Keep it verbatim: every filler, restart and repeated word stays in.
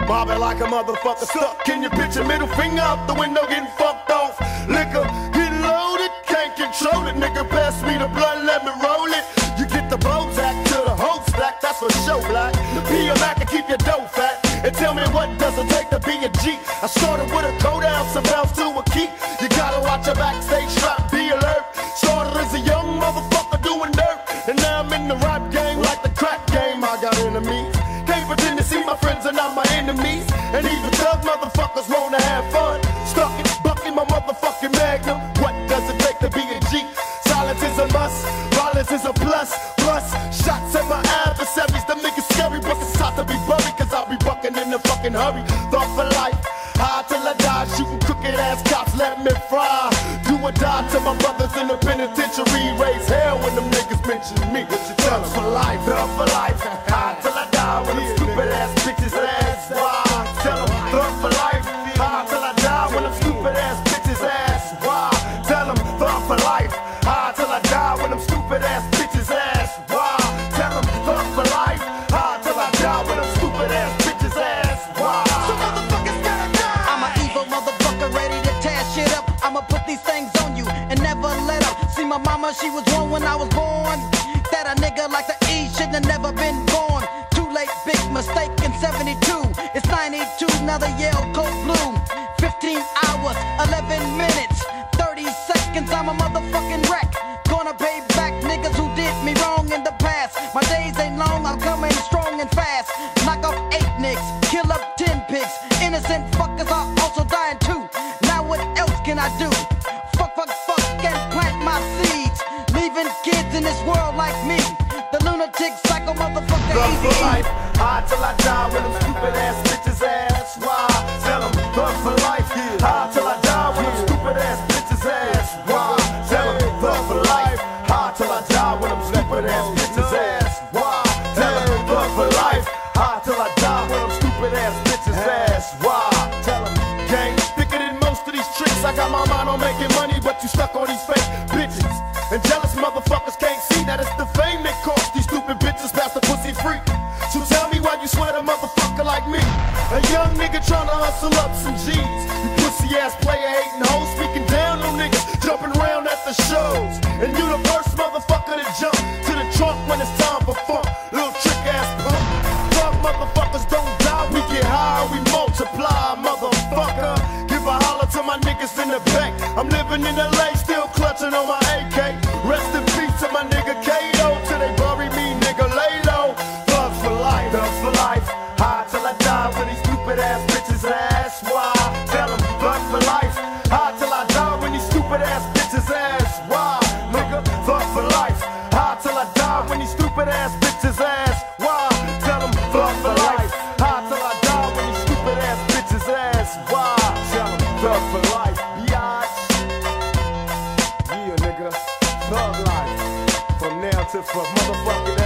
Mobbing like a motherfucker stuck in your picture, middle finger out the window getting fucked off. Liquor, get loaded, can't control it. Nigga, pass me the blunt, let me roll it. You get the Bozak to the whole stack, that's for sure, black. Be a Mac and keep your dough fat. And tell me what does it take to be a G? I started with a cold ounce and bounced to a key. You gotta watch your backstage strap, be alert. Started as a young motherfucker doing dirt, and now I'm in the rap game like the crack game. I got enemies, can't pretend to see my friends are not my enemies. And even thug motherfuckers wanna have fun. Stuck in, bucking my motherfucking magnum. What does it take to be a G? Silence is a must, violence is a plus. Plus, shots at my adversaries, them niggas scary, but it's hard to be buried, cause I'll be bucking in a fucking hurry. Thought for life, high till I die, shooting crooked ass cops, let me fry. Do or die to my brothers in the penitentiary. Raise hell when them niggas mention me. What you tell them? For life, thug for life, high till I die when them stupid ass bitches ask why. Tell them, thug for life, high till I die when them stupid ass bitches ask why. Tell them, thug for life, high till I die when them stupid ass bitches ask why. Tell them, thug for life, high till I die when them stupid ass bitches ask why. So motherfuckers gotta die. I'm an evil motherfucker ready to tear shit up. I'ma put these things on you and never let up. See my mama, she was wrong when I was born. That a nigga like the E shouldn't have never been born. Too late, big mistake in seventy-two. It's ninety-two, now the Yale coat blue. fifteen hours, eleven minutes, thirty seconds, I'm a motherfucking wreck. Gonna pay back niggas who did me wrong in the past. My days ain't long, I'm coming strong and fast. Knock off eight nicks, kill up ten pigs. Innocent fuckers are also dying too. Now what else can I do? Fuck, fuck, fuck, and plant my seeds. Leaving kids in this world like me. The lunatic psycho motherfucker. Thug for life, high till I die when them stupid ass bitches ask why. Tell them, thug for life, high till I die when them stupid ass bitches ask why. Tell them, thug for life, high till I die when them stupid ass bitches ask why. Tell them, thug for life, high till I die when them stupid ass bitches ask why. Tell them, gang, thicker than most of these tricks. I got my mind on making money, but you stuck on these fake bitches. And jealous motherfuckers can't see that it's the fame that cost these stupid bitches past the pussy freak. So tell me why you sweat a motherfucker like me, a young nigga tryna hustle up some G's. You pussy ass player hating hoes, speaking down on niggas, jumping around at the shows. And you the first motherfucker to jump to the trunk when it's time for fun. Little trick ass punk. Fuck motherfuckers don't die, we get high, we multiply, motherfucker. Give a holler to my niggas in the bank. I'm living in L A, still clutching on my A K. Rest in peace to my nigga Kato, till they bury me, nigga, lay low. Thugs for life, thugs for life, high till I die when these stupid ass bitches ask why. Tell them, thugs for life, high till I die when these stupid ass bitches ask why. Nigga, thug for life, high till I die when these stupid ass bitches ask why. Tell them, thug for life, high till I die when these stupid ass bitches ask why. Tell them, thug for life, biatch. Yeah, nigga, thug life, from now to for motherfucking